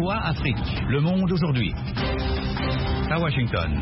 VOA Afrique, le monde aujourd'hui. À Washington.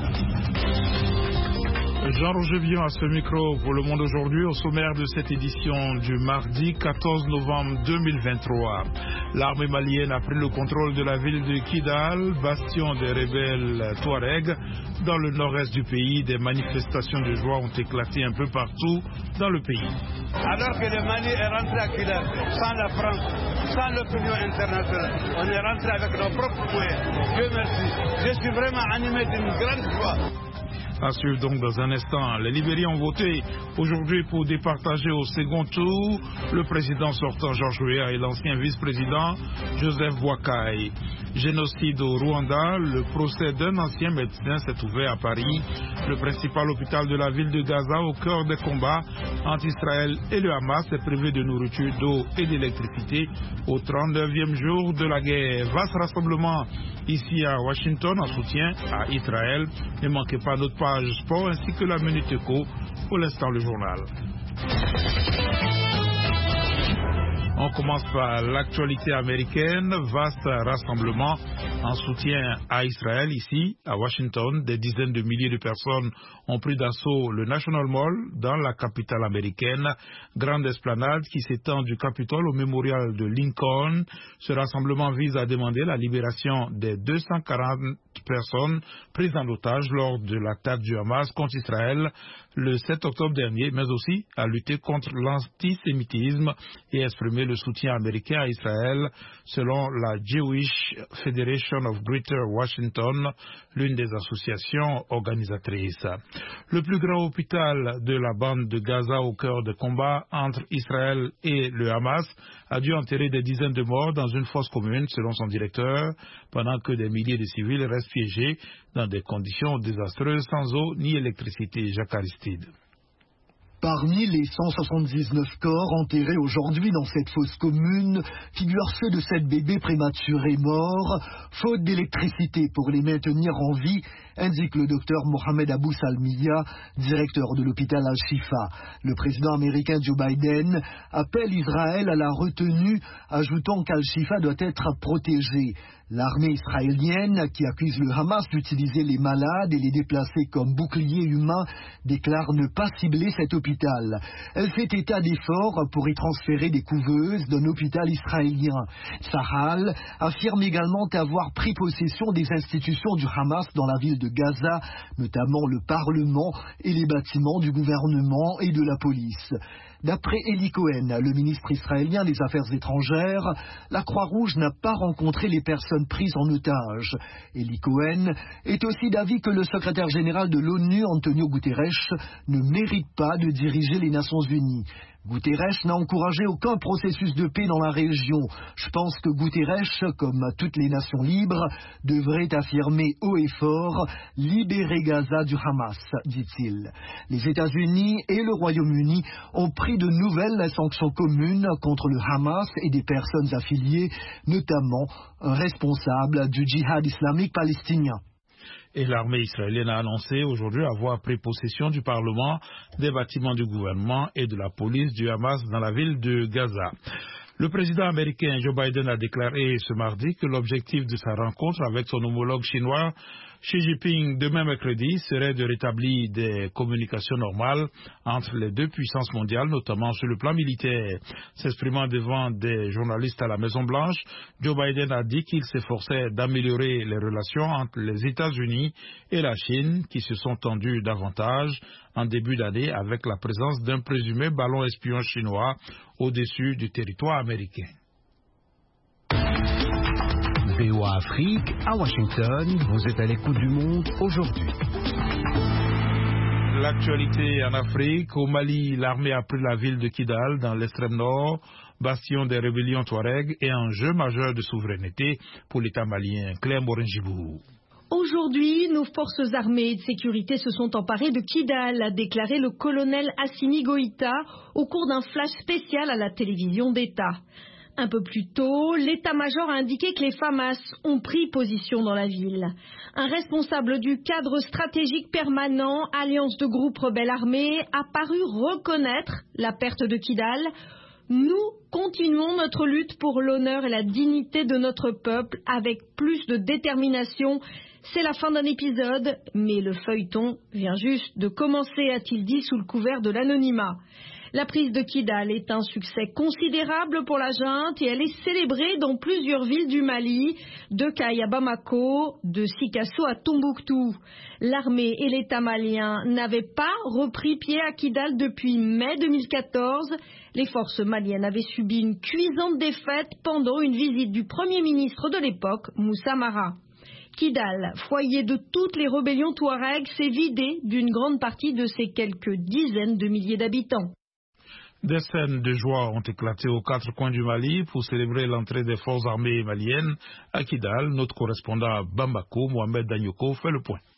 Jean-Roger Vion à ce micro pour Le Monde aujourd'hui, au sommaire de cette édition du mardi 14 novembre 2023. L'armée malienne a pris le contrôle de la ville de Kidal, bastion des rebelles Touaregs. Dans le nord-est du pays, des manifestations de joie ont éclaté un peu partout dans le pays. Alors que le Mali est rentré à Kidal sans la France, sans l'opinion internationale, on est rentré avec nos propres moyens. Dieu merci. Je suis vraiment animé d'une grande joie. À suivre donc dans un instant. Les Libériens ont voté aujourd'hui pour départager au second tour le président sortant Georges Weah et l'ancien vice-président Joseph Boakai. Génocide au Rwanda, le procès d'un ancien médecin s'est ouvert à Paris, le principal hôpital de la ville de Gaza au cœur des combats entre Israël et le Hamas est privé de nourriture, d'eau et d'électricité au 39e jour de la guerre. Vaste rassemblement ici à Washington en soutien à Israël. Ne manquez pas notre page sport ainsi que la Minute Éco. Pour l'instant, le journal. On commence par l'actualité américaine. Vaste rassemblement en soutien à Israël ici à Washington. Des dizaines de milliers de personnes ont pris d'assaut le National Mall dans la capitale américaine. Grande esplanade qui s'étend du Capitole au mémorial de Lincoln. Ce rassemblement vise à demander la libération des 240 personnes prises en otage lors de l'attaque du Hamas contre Israël le 7 octobre dernier, mais aussi à lutter contre l'antisémitisme et exprimer le soutien américain à Israël, selon la Jewish Federation of Greater Washington, l'une des associations organisatrices. Le plus grand hôpital de la bande de Gaza au cœur des combats entre Israël et le Hamas a dû enterrer des dizaines de morts dans une fosse commune, selon son directeur, pendant que des milliers de civils restent piégés dans des conditions désastreuses sans eau ni électricité. Jacques Aristide. Parmi les 179 corps enterrés aujourd'hui dans cette fosse commune figurent ceux de 7 bébés prématurés morts, faute d'électricité pour les maintenir en vie, indique le docteur Mohamed Abou Salmiya, directeur de l'hôpital Al-Shifa. Le président américain Joe Biden appelle Israël à la retenue, ajoutant qu'Al-Shifa doit être protégé. L'armée israélienne, qui accuse le Hamas d'utiliser les malades et les déplacés comme boucliers humains, déclare ne pas cibler cet hôpital. Elle fait état d'efforts pour y transférer des couveuses d'un hôpital israélien. Tsahal affirme également avoir pris possession des institutions du Hamas dans la ville de Gaza, notamment le Parlement et les bâtiments du gouvernement et de la police. D'après Eli Cohen, le ministre israélien des Affaires étrangères, la Croix-Rouge n'a pas rencontré les personnes prises en otage. Eli Cohen est aussi d'avis que le secrétaire général de l'ONU, Antonio Guterres, ne mérite pas de diriger les Nations Unies. Guterres n'a encouragé aucun processus de paix dans la région. Je pense que Guterres, comme toutes les nations libres, devrait affirmer haut et fort « Libérer Gaza du Hamas », dit-il. Les États-Unis et le Royaume-Uni ont pris de nouvelles sanctions communes contre le Hamas et des personnes affiliées, notamment un responsable du djihad islamique palestinien. Et l'armée israélienne a annoncé aujourd'hui avoir pris possession du Parlement, des bâtiments du gouvernement et de la police du Hamas dans la ville de Gaza. Le président américain Joe Biden a déclaré ce mardi que l'objectif de sa rencontre avec son homologue chinois Xi Jinping demain mercredi serait de rétablir des communications normales entre les deux puissances mondiales, notamment sur le plan militaire. S'exprimant devant des journalistes à la Maison-Blanche, Joe Biden a dit qu'il s'efforçait d'améliorer les relations entre les États-Unis et la Chine, qui se sont tendues davantage en début d'année avec la présence d'un présumé ballon espion chinois au-dessus du territoire américain. VOA Afrique, à Washington, vous êtes à l'écoute du monde aujourd'hui. L'actualité en Afrique, au Mali, l'armée a pris la ville de Kidal dans l'extrême nord, bastion des rébellions Touareg et enjeu majeur de souveraineté pour l'État malien. Claire Morin-Gibou. Aujourd'hui, nos forces armées et de sécurité se sont emparées de Kidal, a déclaré le colonel Assimi Goïta au cours d'un flash spécial à la télévision d'État. Un peu plus tôt, l'état-major a indiqué que les FAMAS ont pris position dans la ville. Un responsable du cadre stratégique permanent, alliance de groupes rebelles armés, a paru reconnaître la perte de Kidal. Nous continuons notre lutte pour l'honneur et la dignité de notre peuple avec plus de détermination. C'est la fin d'un épisode, mais le feuilleton vient juste de commencer, a-t-il dit sous le couvert de l'anonymat. La prise de Kidal est un succès considérable pour la junte et elle est célébrée dans plusieurs villes du Mali, de Kay à Bamako, de Sikasso à Tombouctou. L'armée et l'État malien n'avaient pas repris pied à Kidal depuis mai 2014. Les forces maliennes avaient subi une cuisante défaite pendant une visite du Premier ministre de l'époque, Moussa Mara. Kidal, foyer de toutes les rébellions touaregs, s'est vidé d'une grande partie de ses quelques dizaines de milliers d'habitants. Des scènes de joie ont éclaté aux quatre coins du Mali pour célébrer l'entrée des forces armées maliennes à Kidal. Notre correspondant à Bamako, Mohamed Danyoko, fait le point.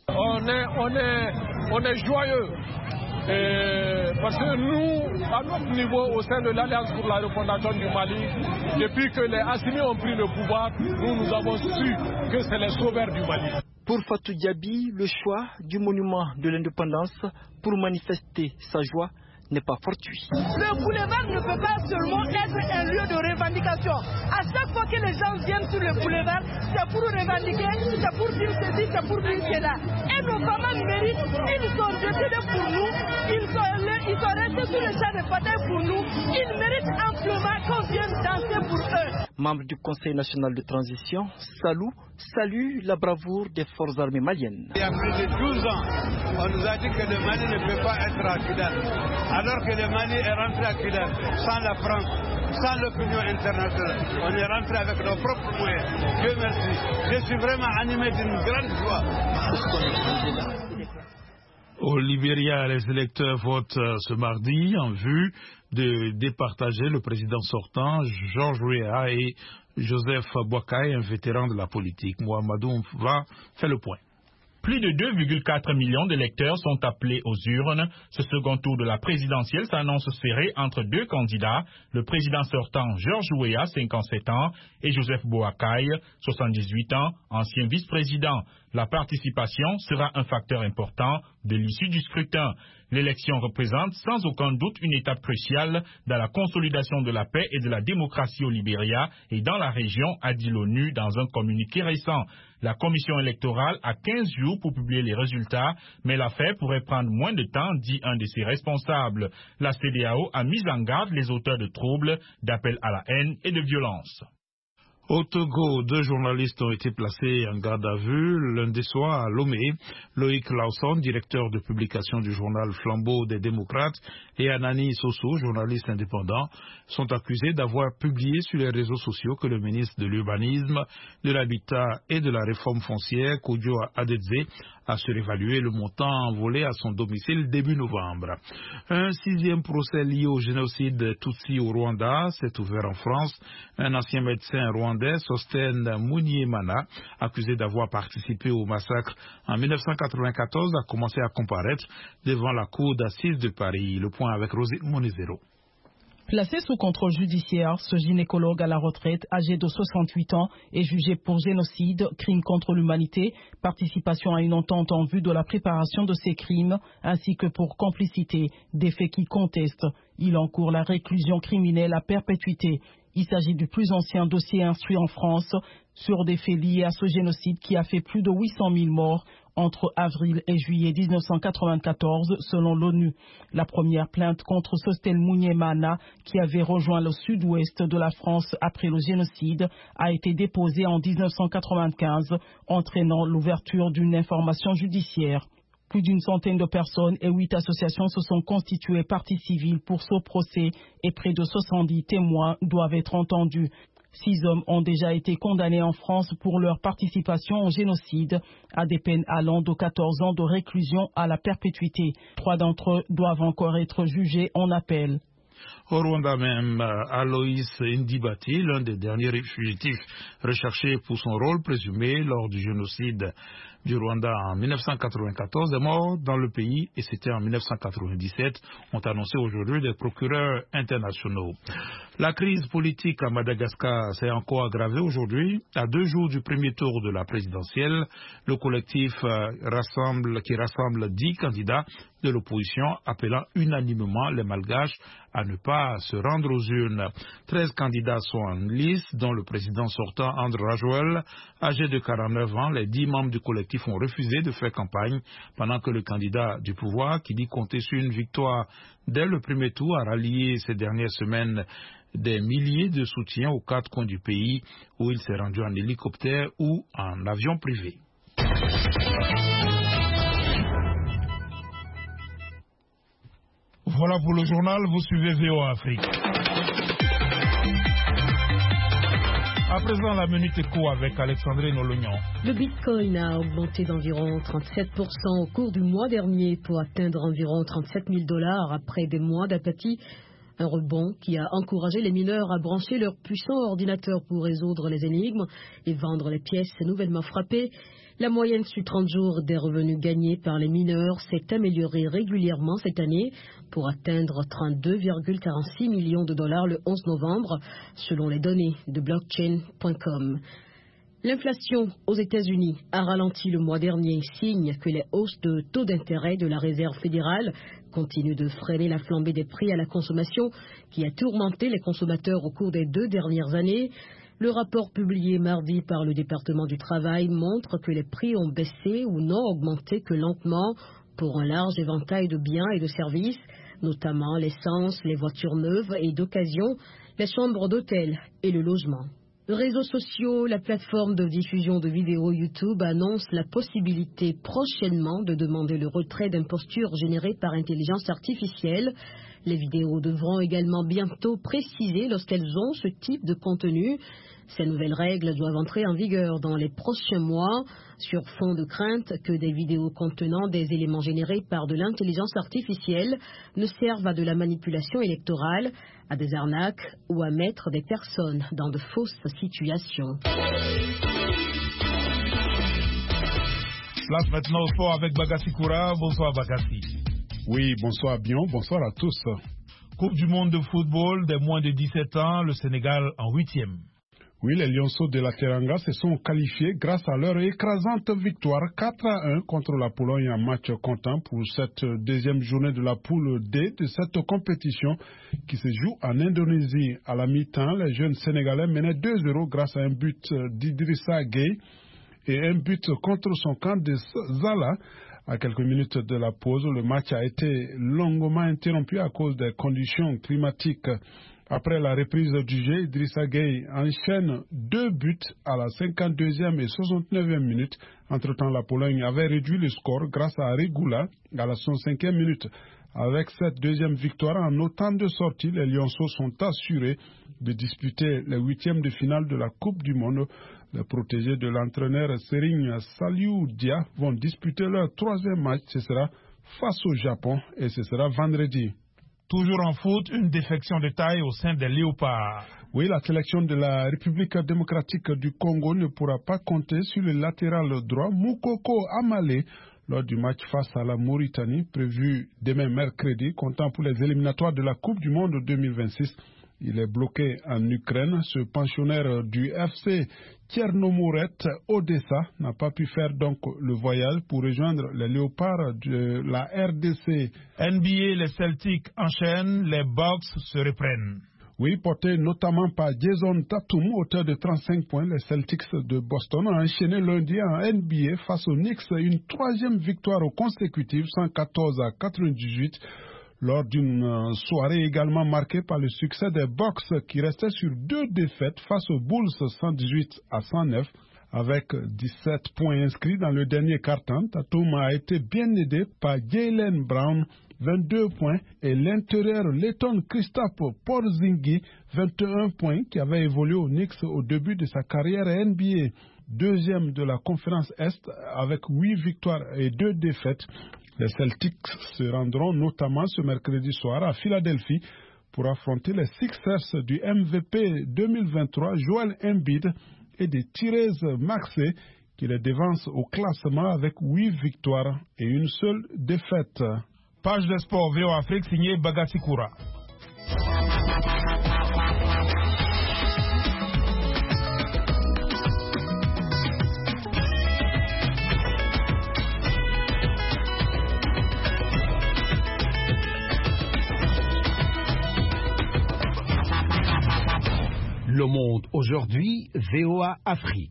On est joyeux parce que nous, à notre niveau, au sein de l'Alliance pour la refondation du Mali, depuis que les Assimi ont pris le pouvoir, nous avons su que c'est les sauveurs du Mali. Pour Fatou Diaby, le choix du monument de l'indépendance pour manifester sa joie n'est pas fortuit. Le boulevard ne peut pas seulement être un lieu de revendication. À chaque fois que les gens viennent sur le boulevard, c'est pour revendiquer, c'est pour dire ceci, c'est pour dire cela. Et nos femmes méritent, ils sont décédés pour nous, ils sont restés sur le champ de bataille pour nous, ils méritent amplement qu'on vienne danser pour eux. Membre du Conseil national de transition, salue la bravoure des forces armées maliennes. Il y a plus de 12 ans, on nous a dit que le Mali ne peut pas être à Kidal. Alors que le Mali est rentré à Kidal sans la France, sans l'opinion internationale. On est rentré avec nos propres moyens. Dieu merci. Je suis vraiment animé d'une grande joie. Au Libéria, les électeurs votent ce mardi en vue de départager le président sortant, George Weah, et Joseph Boakai, un vétéran de la politique. Mohamedou va faire le point. Plus de 2,4 millions d'électeurs sont appelés aux urnes. Ce second tour de la présidentielle s'annonce serré entre deux candidats, le président sortant George Weah, 57 ans, et Joseph Boakai, 78 ans, ancien vice-président. La participation sera un facteur important de l'issue du scrutin. L'élection représente sans aucun doute une étape cruciale dans la consolidation de la paix et de la démocratie au Libéria et dans la région, a dit l'ONU dans un communiqué récent. La commission électorale a 15 jours pour publier les résultats, mais l'affaire pourrait prendre moins de temps, dit un de ses responsables. La CEDEAO a mis en garde les auteurs de troubles, d'appels à la haine et de violence. Au Togo, 2 journalistes ont été placés en garde à vue lundi soir à Lomé. Loïc Lawson, directeur de publication du journal Flambeau des démocrates, et Anani Soso, journaliste indépendant, sont accusés d'avoir publié sur les réseaux sociaux que le ministre de l'Urbanisme, de l'Habitat et de la Réforme foncière, Kodjo Adedze, a surévalué le montant volé à son domicile début novembre. Un 6e procès lié au génocide Tutsi au Rwanda s'est ouvert en France. Un ancien médecin rwandais, Sosten Munyemana, accusé d'avoir participé au massacre en 1994, a commencé à comparaître devant la cour d'assises de Paris. Le point avec Rosine Monizero. Placé sous contrôle judiciaire, ce gynécologue à la retraite, âgé de 68 ans, est jugé pour génocide, crime contre l'humanité, participation à une entente en vue de la préparation de ces crimes, ainsi que pour complicité, des faits qui contestent. Il encourt la réclusion criminelle à perpétuité. Il s'agit du plus ancien dossier instruit en France sur des faits liés à ce génocide qui a fait plus de 800 000 morts entre avril et juillet 1994, selon l'ONU. La première plainte contre Sosten Munyemana, qui avait rejoint le sud-ouest de la France après le génocide, a été déposée en 1995, entraînant l'ouverture d'une information judiciaire. Plus d'une centaine de personnes et 8 associations se sont constituées partie civile pour ce procès et près de 70 témoins doivent être entendus. 6 hommes ont déjà été condamnés en France pour leur participation au génocide à des peines allant de 14 ans de réclusion à la perpétuité. 3 d'entre eux doivent encore être jugés en appel. Au Rwanda même, Aloïs Ndibati, l'un des derniers fugitifs recherchés pour son rôle présumé lors du génocide du Rwanda en 1994, est mort dans le pays et c'était en 1997, ont annoncé aujourd'hui des procureurs internationaux. La crise politique à Madagascar s'est encore aggravée aujourd'hui. À 2 jours du premier tour de la présidentielle, le collectif qui rassemble 10 candidats de l'opposition, appelant unanimement les Malgaches à ne pas va se rendre aux urnes. 13 candidats sont en lice, dont le président sortant André Rajoel, âgé de 49 ans. Les 10 membres du collectif ont refusé de faire campagne, pendant que le candidat du pouvoir, qui dit compter sur une victoire dès le premier tour, a rallié ces dernières semaines des milliers de soutiens aux 4 coins du pays, où il s'est rendu en hélicoptère ou en avion privé. Voilà pour le journal, vous suivez VOA Afrique. À présent, la Minute Éco avec Alexandrine Olognon. Le Bitcoin a augmenté d'environ 37% au cours du mois dernier pour atteindre environ 37 000 $ après des mois d'apathie. Un rebond qui a encouragé les mineurs à brancher leurs puissants ordinateurs pour résoudre les énigmes et vendre les pièces nouvellement frappées. La moyenne sur 30 jours des revenus gagnés par les mineurs s'est améliorée régulièrement cette année pour atteindre 32,46 millions de $ le 11 novembre, selon les données de blockchain.com. L'inflation aux États-Unis a ralenti le mois dernier, signe que les hausses de taux d'intérêt de la Réserve fédérale continuent de freiner la flambée des prix à la consommation qui a tourmenté les consommateurs au cours des 2 dernières années. Le rapport publié mardi par le département du travail montre que les prix ont baissé ou n'ont augmenté que lentement pour un large éventail de biens et de services, notamment l'essence, les voitures neuves et d'occasion, les chambres d'hôtel et le logement. Réseaux sociaux, la plateforme de diffusion de vidéos YouTube annonce la possibilité prochainement de demander le retrait d'impostures générées par intelligence artificielle. Les vidéos devront également bientôt préciser lorsqu'elles ont ce type de contenu. Ces nouvelles règles doivent entrer en vigueur dans les prochains mois, sur fond de crainte que des vidéos contenant des éléments générés par de l'intelligence artificielle ne servent à de la manipulation électorale, à des arnaques ou à mettre des personnes dans de fausses situations. Place maintenant au sport avec Bagassi Koura. Bonsoir Bagassi. Oui, bonsoir Bion, bonsoir à tous. Coupe du monde de football des moins de 17 ans, le Sénégal en 8e. Oui, les Lionceaux de la Teranga se sont qualifiés grâce à leur écrasante victoire 4-1 contre la Pologne en match comptant pour cette deuxième journée de la poule D de cette compétition qui se joue en Indonésie. À la mi-temps, les jeunes Sénégalais menaient 2-0 grâce à un but d'Idrissa Gueye et un but contre son camp de Zala. À quelques minutes de la pause, le match a été longuement interrompu à cause des conditions climatiques. Après la reprise du jeu, Idrissa Gueye enchaîne 2 buts à la 52e et 69e minute. Entre-temps, la Pologne avait réduit le score grâce à Regula à la 65e minute. Avec cette deuxième victoire en autant de sorties, les Lionceaux sont assurés de disputer les 8e de finale de la Coupe du Monde. Les protégés de l'entraîneur Serigne Saliou Dia vont disputer leur 3e match. Ce sera face au Japon et ce sera vendredi. Toujours en foot, une défection de taille au sein des Léopards. Oui, la sélection de la République démocratique du Congo ne pourra pas compter sur le latéral droit Moukoko Amale lors du match face à la Mauritanie, prévu demain mercredi, comptant pour les éliminatoires de la Coupe du Monde 2026. Il est bloqué en Ukraine. Ce pensionnaire du FC Tchernomouret Odessa n'a pas pu faire donc le voyage pour rejoindre les Léopards de la RDC. NBA, les Celtics enchaînent, les Bucks se reprennent. Oui, porté notamment par Jason Tatum, auteur de 35 points, les Celtics de Boston ont enchaîné lundi en NBA face aux Knicks une 3e victoire consécutive, 114-98. Lors d'une soirée également marquée par le succès des Bucks qui restaient sur 2 défaites face aux Bulls 118-109. Avec 17 points inscrits dans le dernier quart-temps, Tatum a été bien aidé par Jaylen Brown, 22 points, et l'intérieur letton Kristaps Porzingis, 21 points, qui avait évolué aux Knicks au début de sa carrière NBA. 2e de la conférence Est avec 8 victoires et 2 défaites. Les Celtics se rendront notamment ce mercredi soir à Philadelphie pour affronter les Sixers du MVP 2023, Joel Embiid, et des Thérèse Maxey qui les devancent au classement avec 8 victoires et une seule défaite. Page de sport VOA Afrique signée Bagassi Koura. Le Monde aujourd'hui, VOA Afrique.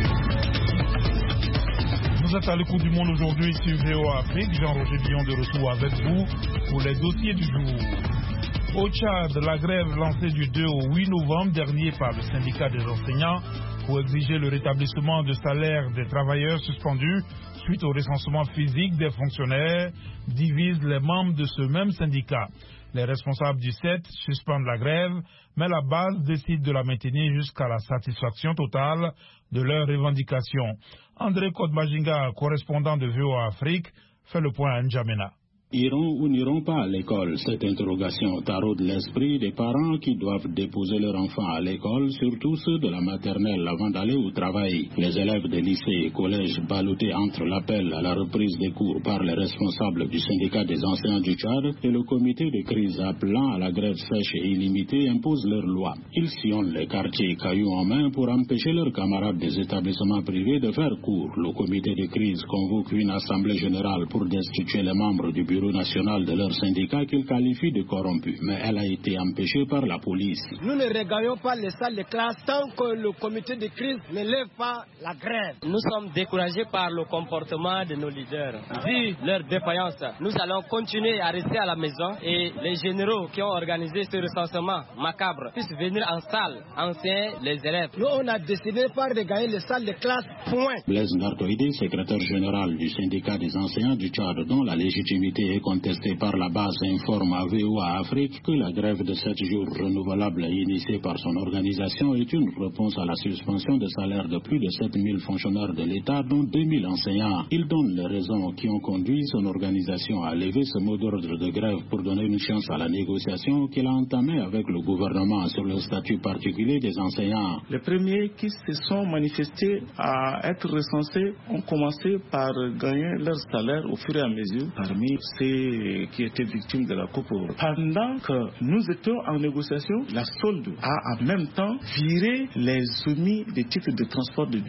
Vous êtes à l'écoute du Monde aujourd'hui sur VOA Afrique. Jean-Roger Billon de retour avec vous pour les dossiers du jour. Au Tchad, la grève lancée du 2 au 8 novembre dernier par le syndicat des enseignants pour exiger le rétablissement de salaire des travailleurs suspendus suite au recensement physique des fonctionnaires divise les membres de ce même syndicat. Les responsables du 7 suspendent la grève, mais la base décide de la maintenir jusqu'à la satisfaction totale de leurs revendications. André Kodmajinga, correspondant de VOA Afrique, fait le point à N'Djamena. Iront ou n'iront pas à l'école? Cette interrogation taraude l'esprit des parents qui doivent déposer leurs enfants à l'école, surtout ceux de la maternelle avant d'aller au travail. Les élèves des lycées et collèges ballottés entre l'appel à la reprise des cours par les responsables du syndicat des enseignants du Tchad et le comité de crise appelant à la grève sèche et illimitée imposent leurs lois. Ils sillonnent les quartiers cailloux en main pour empêcher leurs camarades des établissements privés de faire cours. Le comité de crise convoque une assemblée générale pour destituer les membres du bureau national de leur syndicat qu'ils qualifient de corrompus, mais elle a été empêchée par la police. Nous ne regagnons pas les salles de classe tant que le comité de crise ne lève pas la grève. Nous sommes découragés par le comportement de nos leaders. Vu leur défaillance, nous allons continuer à rester à la maison et les généraux qui ont organisé ce recensement macabre puissent venir en salle, enseigner les élèves. Nous, on a décidé pas de gagner les salles de classe, point. Blaise Ngartoïdé, secrétaire général du syndicat des enseignants du Tchad, dont la légitimité est contestée par la base, informe à VOA Afrique que la grève de 7 jours renouvelable initiée par son organisation est une réponse à la suspension de salaire de plus de 7000 fonctionnaires de l'État, dont 2000 enseignants. Il donne les raisons qui ont conduit son organisation à lever ce mot d'ordre de grève pour donner une chance à la négociation qu'il a entamée avec le gouvernement sur le statut particulier des enseignants. Les premiers qui se sont manifestés à être recensés ont commencé par gagner leur salaire au fur et à mesure parmi ceux qui étaient victimes de la coupure. Pendant que nous étions en négociation, la solde a en même temps viré les omis des titres de transport de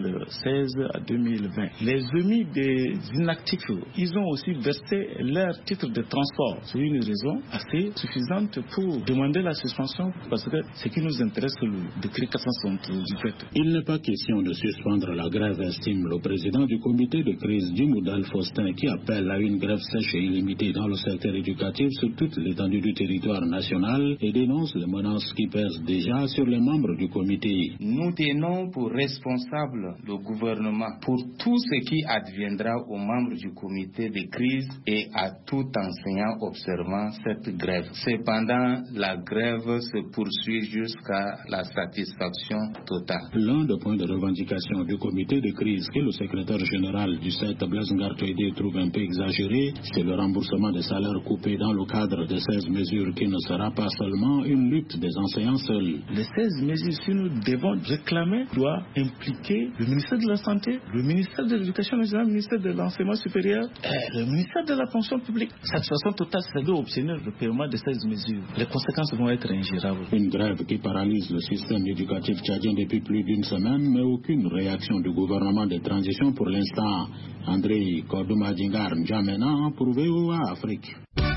2016 à 2020. Les omis des inactifs, ils ont aussi versé leurs titres de transport. C'est une raison assez suffisante pour demander la suspension parce que ce qui nous intéresse, c'est le décret 478. Il n'est pas question de suspendre la grève, estime le président du comité de crise Djimoudal Faustin, qui appelle à une grève sèche et illimitée dans le secteur éducatif sur toute l'étendue du territoire national et dénonce les menaces qui pèsent déjà sur les membres du comité. Nous tenons pour responsable le gouvernement pour tout ce qui adviendra aux membres du comité de crise et à tout enseignant observant cette grève. Cependant, la grève se poursuit jusqu'à la satisfaction totale. L'un des points de revendication du comité de crise que le secrétaire général du 7, Blaise Ngartoïdé, trouve un peu exagéré, c'est le remboursement des salaires coupés dans le cadre de 16 mesures qui ne sera pas seulement une lutte des enseignants seuls. Les 16 mesures que nous devons réclamer doivent impliquer le ministère de la Santé, le ministère de l'Éducation nationale, le ministère de l'Enseignement supérieur et le ministère de la Fonction publique. Satisfaction totale, c'est d'obtenir le paiement de 16 mesures. Les conséquences vont être ingérables. Une grève qui paralyse le système éducatif tchadien depuis plus d'une semaine, mais aucune réaction du gouvernement de transition pour l'instant. André Kodoumadingar N'Djamena pour VOA Afrique.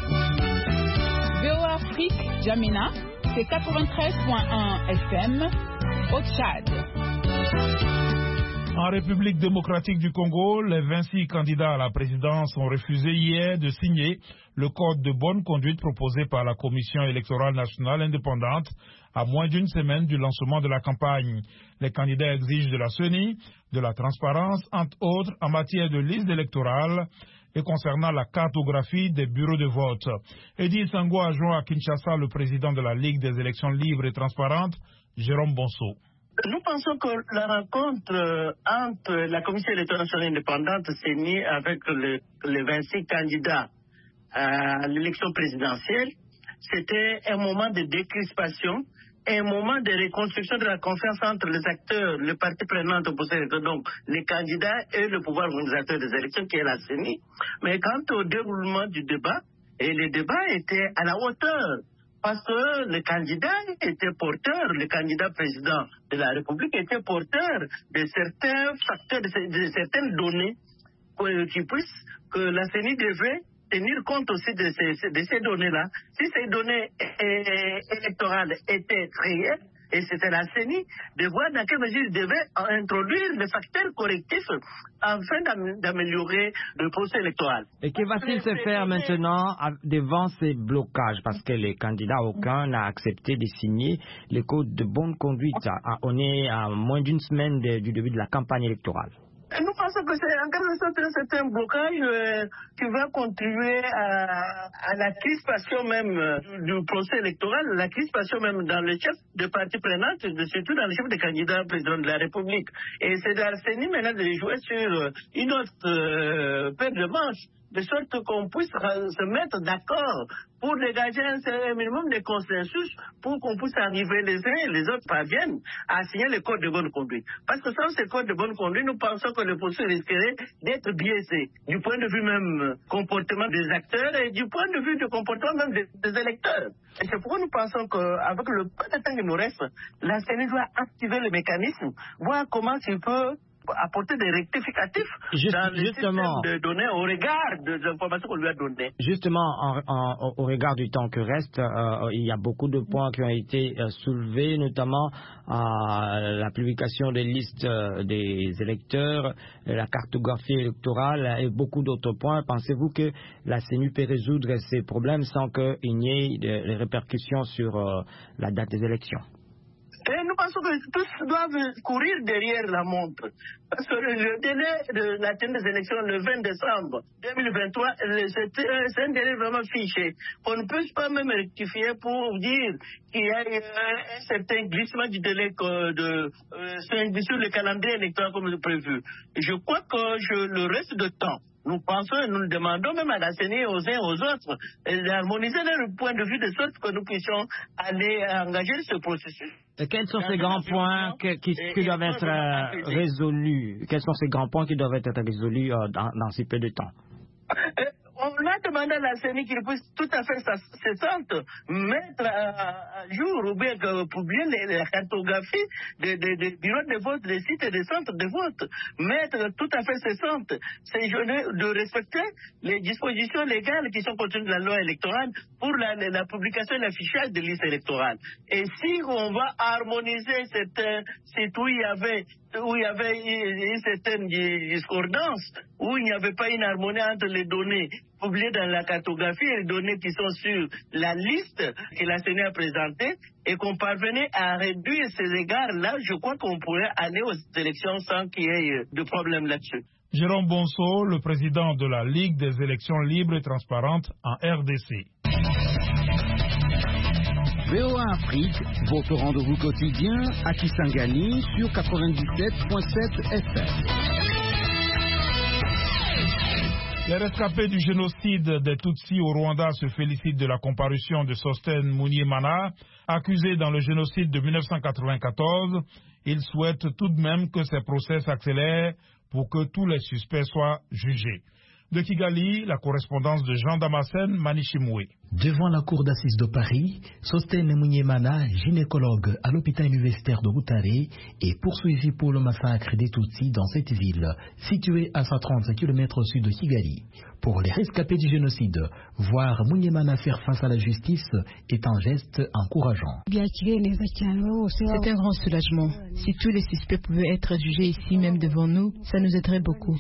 VOA Afrique, N'Djamena, c'est 93.1 FM au Tchad. En République démocratique du Congo, les 26 candidats à la présidence ont refusé hier de signer le code de bonne conduite proposé par la Commission électorale nationale indépendante à moins d'une semaine du lancement de la campagne. Les candidats exigent de la CENI de la transparence, entre autres en matière de liste électorale et concernant la cartographie des bureaux de vote. Edith Sango a joint à Kinshasa le président de la Ligue des élections libres et transparentes, Jérôme Bonso. Nous pensons que la rencontre entre la Commission électorale nationale indépendante CENI avec les 26 candidats à l'élection présidentielle, c'était un moment de décrispation, un moment de reconstruction de la confiance entre les acteurs, les parties prenantes pour ces élections, donc les candidats et le pouvoir organisateur des élections qui est la CENI. Mais quant au déroulement du débat, et le débat était à la hauteur. Parce que le candidat était porteur, le candidat président de la République était porteur de certains facteurs, de certaines données que la CENI devait tenir compte aussi de ces données-là. Si ces données électorales étaient réelles, et c'était la CENI de voir dans quelle mesure il devait introduire des facteurs correctifs afin d'améliorer le procès électoral. Et que va-t-il se faire maintenant devant ces blocages? Parce que les candidats, aucun n'a accepté de signer le code de bonne conduite. On est à moins d'une semaine du début de la campagne électorale. Nous pensons que c'est en quelque sorte c'est un blocage qui va contribuer à la crispation même du procès électoral, la crispation même dans les chefs de partis prenantes, surtout dans les chefs des candidats président de la République. Et c'est à la CENI maintenant de jouer sur une autre paire de manches, de sorte qu'on puisse se mettre d'accord pour dégager un minimum de consensus pour qu'on puisse arriver les uns et les autres parviennent à signer le code de bonne conduite. Parce que sans ce code de bonne conduite, nous pensons que le processus risquerait d'être biaisé du point de vue même comportement des acteurs et du point de vue du comportement même des électeurs. Et c'est pourquoi nous pensons qu'avec le peu de temps qui nous reste, la CENI doit activer le mécanisme, voir comment il peut apporter des rectificatifs dans le système de données au regard des informations qu'on lui a données. Justement, au regard du temps que reste, il y a beaucoup de points qui ont été soulevés, notamment la publication des listes des électeurs, la cartographie électorale et beaucoup d'autres points. Pensez-vous que la CENI peut résoudre ces problèmes sans qu'il n'y ait de répercussions sur la date des élections? Et nous pensons que tous doivent courir derrière la montre. Parce que le délai de la tenue des élections le 20 décembre 2023, c'est un délai vraiment fiché. On ne peut pas même rectifier pour dire qu'il y a un certain glissement du délai sur le calendrier électoral comme prévu. Je crois que le reste de temps, nous pensons et nous demandons même à la CENI aux uns et aux autres d'harmoniser leur point de vue de sorte que nous puissions aller engager ce processus. Et quels sont ces grands points qui doivent être résolus? Quels sont ces grands points qui doivent être résolus dans si peu de temps? On a demandé à la CENI qu'il puisse tout à fait cessante mettre à jour ou bien publier la cartographie des bureaux de vote, des sites et des centres de vote. Mettre tout à fait cessante de respecter les dispositions légales qui sont contenues dans la loi électorale pour la publication et l'affichage des listes électorales. Et si on va harmoniser cette site où il y avait une certaine discordance, où il n'y avait pas une harmonie entre les données publiées dans la cartographie et les données qui sont sur la liste que la CENI a présentée, et qu'on parvenait à réduire ces égards-là, je crois qu'on pourrait aller aux élections sans qu'il y ait de problème là-dessus. Jérôme Bonso, le président de la Ligue des élections libres et transparentes en RDC. VOA Afrique, votre rendez-vous quotidien à Kisangani sur 97.7 FM. Les rescapés du génocide des Tutsis au Rwanda se félicitent de la comparution de Sostène Munyemana, accusé dans le génocide de 1994. Ils souhaitent tout de même que ces procès s'accélèrent pour que tous les suspects soient jugés. De Kigali, la correspondance de Jean Damascène Manichimoué. Devant la cour d'assises de Paris, Sostène Munyemana, gynécologue à l'hôpital universitaire de Butare, est poursuivi pour le massacre des Tutsis dans cette ville, située à 130 km au sud de Kigali. Pour les rescapés du génocide, voir Munyemana faire face à la justice est un geste encourageant. C'est un grand soulagement. Si tous les suspects pouvaient être jugés ici même devant nous, ça nous aiderait beaucoup.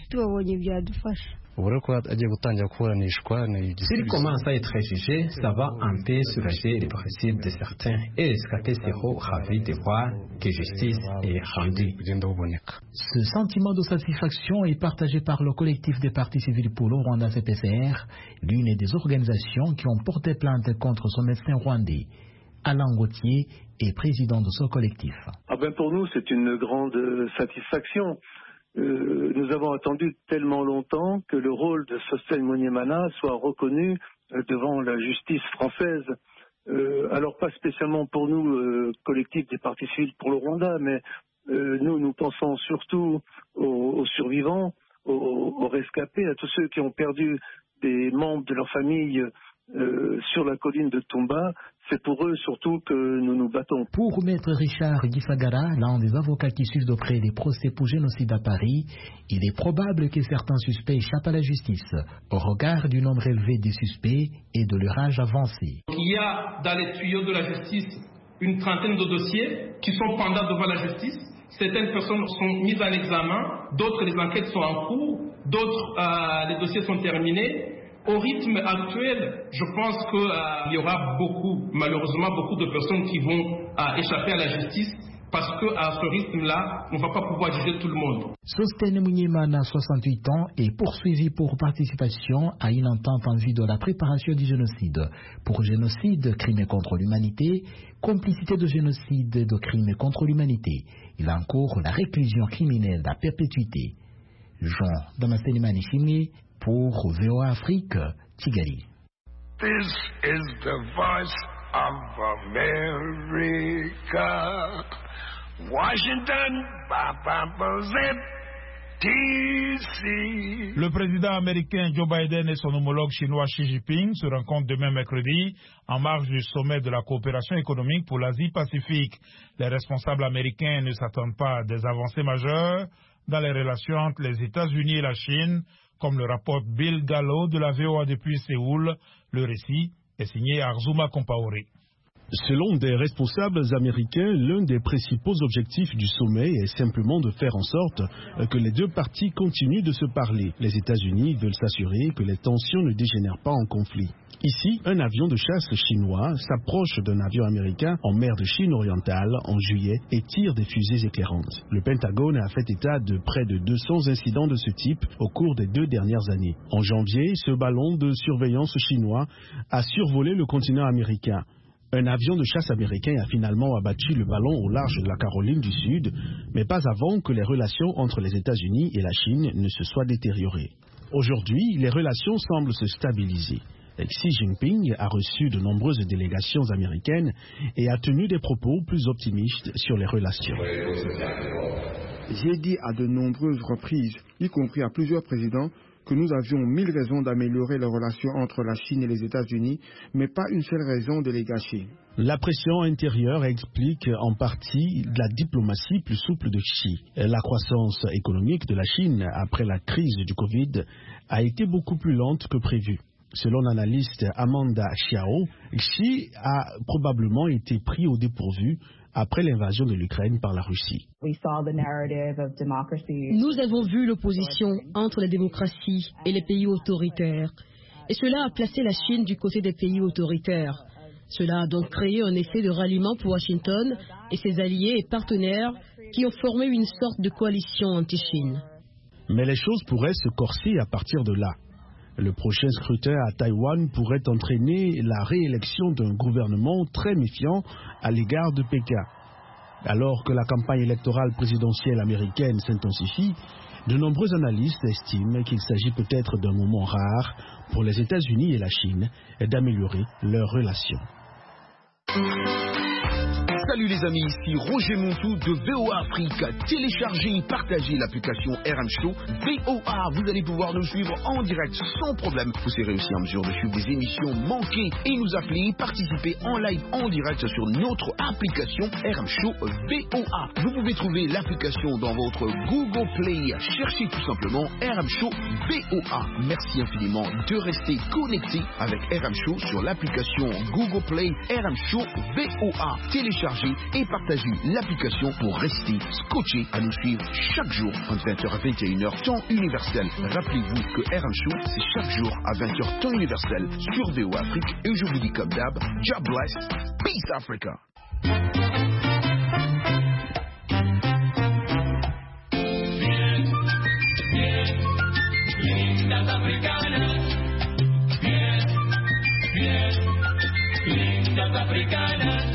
S'il commence à être jugé, ça va un peu soulager les principes de certains et les rescapés seront ravis de voir que justice est rendue. Ce sentiment de satisfaction est partagé par le collectif des partis civils pour le Rwanda CPCR, l'une des organisations qui ont porté plainte contre son médecin rwandais. Alain Gauthier est président de ce collectif. Pour nous, c'est une grande satisfaction. Nous avons attendu tellement longtemps que le rôle de Sostène Munyemana soit reconnu devant la justice française. Alors pas spécialement pour nous, collectif des partis civils pour le Rwanda, mais nous pensons surtout aux survivants, aux rescapés, à tous ceux qui ont perdu des membres de leur famille sur la colline de Tumba. C'est pour eux surtout que nous nous battons. Pour Maître Richard Gisagara, l'un des avocats qui suivent de près les procès pour génocide à Paris, il est probable que certains suspects échappent à la justice, au regard du nombre élevé des suspects et de leur âge avancé. Il y a dans les tuyaux de la justice une trentaine de dossiers qui sont pendants devant la justice. Certaines personnes sont mises en examen, d'autres les enquêtes sont en cours, d'autres les dossiers sont terminés. Au rythme actuel, je pense qu'il y aura malheureusement beaucoup de personnes qui vont échapper à la justice parce qu'à ce rythme-là, on ne va pas pouvoir juger tout le monde. Sostene Munyemana, 68 ans, est poursuivi pour participation à une entente en vue de la préparation du génocide. Pour génocide, crime contre l'humanité, complicité de génocide et de crime contre l'humanité. Il encourt la réclusion criminelle à perpétuité. Jean Damascene Manichimé pour VOA Afrique, Kigali. This is the voice of America. Washington, Le président américain Joe Biden et son homologue chinois Xi Jinping se rencontrent demain mercredi en marge du sommet de la coopération économique pour l'Asie-Pacifique. Les responsables américains ne s'attendent pas à des avancées majeures dans les relations entre les États-Unis et la Chine, comme le rapporte Bill Gallo de la VOA depuis Séoul. Le récit est signé Arzuma Compaoré. Selon des responsables américains, l'un des principaux objectifs du sommet est simplement de faire en sorte que les deux parties continuent de se parler. Les États-Unis veulent s'assurer que les tensions ne dégénèrent pas en conflit. Ici, un avion de chasse chinois s'approche d'un avion américain en mer de Chine orientale en juillet et tire des fusées éclairantes. Le Pentagone a fait état de près de 200 incidents de ce type au cours des 2 dernières années. En janvier, ce ballon de surveillance chinois a survolé le continent américain. Un avion de chasse américain a finalement abattu le ballon au large de la Caroline du Sud, mais pas avant que les relations entre les États-Unis et la Chine ne se soient détériorées. Aujourd'hui, les relations semblent se stabiliser. Xi Jinping a reçu de nombreuses délégations américaines et a tenu des propos plus optimistes sur les relations. J'ai dit à de nombreuses reprises, y compris à plusieurs présidents, que nous avions 1000 raisons d'améliorer les relations entre la Chine et les États-Unis, mais pas une seule raison de les gâcher. La pression intérieure explique en partie la diplomatie plus souple de Xi. La croissance économique de la Chine après la crise du Covid a été beaucoup plus lente que prévu. Selon l'analyste Amanda Xiao, Xi a probablement été pris au dépourvu après l'invasion de l'Ukraine par la Russie. Nous avons vu l'opposition entre la démocratie et les pays autoritaires. Et cela a placé la Chine du côté des pays autoritaires. Cela a donc créé un effet de ralliement pour Washington et ses alliés et partenaires qui ont formé une sorte de coalition anti-Chine. Mais les choses pourraient se corser à partir de là. Le prochain scrutin à Taïwan pourrait entraîner la réélection d'un gouvernement très méfiant à l'égard de Pékin. Alors que la campagne électorale présidentielle américaine s'intensifie, de nombreux analystes estiment qu'il s'agit peut-être d'un moment rare pour les États-Unis et la Chine d'améliorer leurs relations. Salut les amis, ici Roger Montou de VOA Afrique. Téléchargez et partagez l'application RM Show VOA. Vous allez pouvoir nous suivre en direct sans problème. Vous serez aussi en mesure de suivre des émissions manquées et nous appeler et participer en live en direct sur notre application RM Show VOA. Vous pouvez trouver l'application dans votre Google Play. Cherchez tout simplement RM Show VOA. Merci infiniment de rester connecté avec RM Show sur l'application Google Play RM Show VOA. Téléchargez et partagez l'application pour rester scotché à nous suivre chaque jour entre 20h à 21h temps universel. Rappelez-vous que RM Show c'est chaque jour à 20h temps universel sur VOA Afrique et je vous dis comme d'hab, God bless, peace Africa. Lindas africanas, lindas africanas.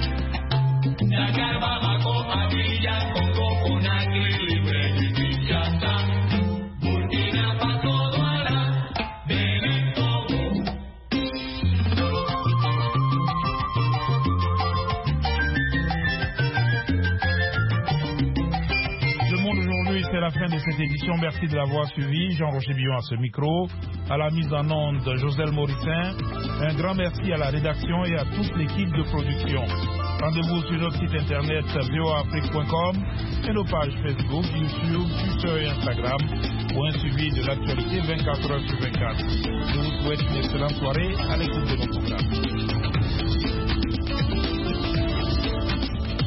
C'est la fin de cette édition. Merci de l'avoir suivi. Jean-Roger Billon à ce micro. À la mise en onde, Joselle Morissin. Un grand merci à la rédaction et à toute l'équipe de production. Rendez-vous sur notre site internet voaafrique.com et nos pages Facebook, YouTube, Twitter et Instagram pour un suivi de l'actualité 24h sur 24. Je vous souhaite une excellente soirée à l'écoute de nos programmes.